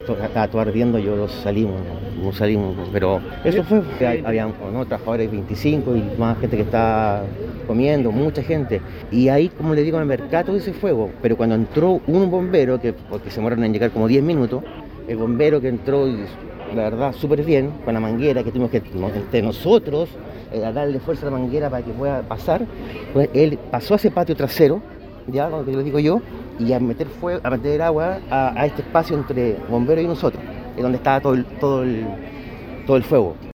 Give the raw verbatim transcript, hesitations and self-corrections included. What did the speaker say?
esto estaba todo ardiendo, yo salimos, no salimos, pero eso fue. Había ¿no? trabajadores veinticinco y más gente que estaba comiendo, mucha gente. Y ahí, como le digo, en el mercado ese fuego, pero cuando entró un bombero, que porque se demoraron en llegar como diez minutos, el bombero que entró, la verdad, súper bien, con la manguera, que tuvimos que entre nosotros eh, a darle fuerza a la manguera para que pueda pasar, pues él pasó a ese patio trasero, ya, como te lo digo yo, y a meter fuego, a meter agua a, a este espacio entre bomberos y nosotros, es donde estaba todo el, todo el, todo el fuego.